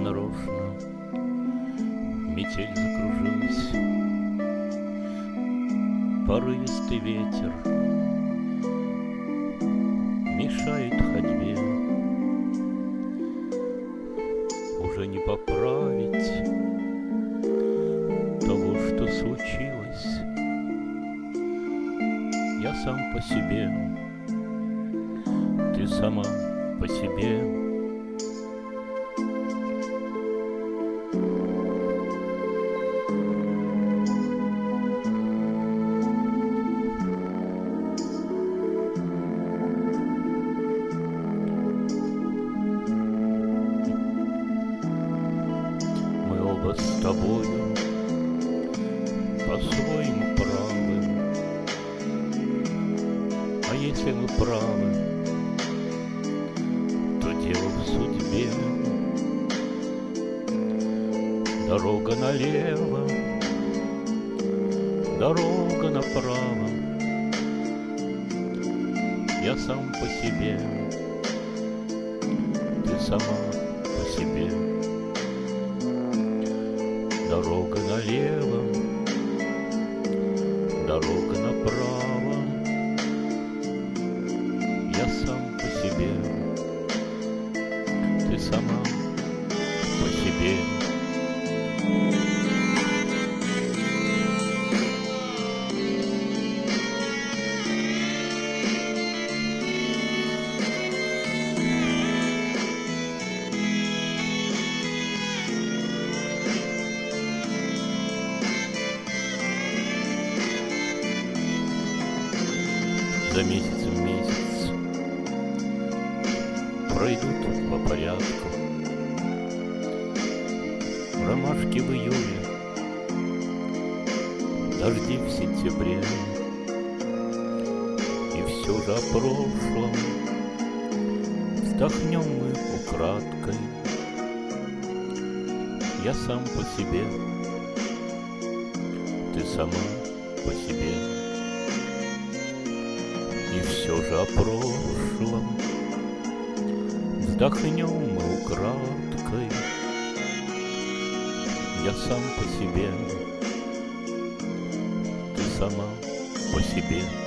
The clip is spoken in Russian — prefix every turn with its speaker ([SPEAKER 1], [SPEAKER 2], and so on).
[SPEAKER 1] нарочно метель закружилась. Порывистый ветер мешает ходьбе. Уже не поправить того, что случилось. Я сам по себе, ты сама по себе. Мы оба с тобою по-своему правы. А если мы правы, то дело в судьбе. Дорога налево, дорога направо. Я сам по себе, ты сама по себе. Дорога налево, дорога направо. Я сам по себе, ты сама по себе. За месяц в месяц пройдут по порядку ромашки в июле, дожди в сентябре. И все же о прошлом вздохнем мы украдкой. Я сам по себе, ты сама по себе. И все же о прошлом вздохнем мы украдкой. Я сам по себе, ты сама по себе.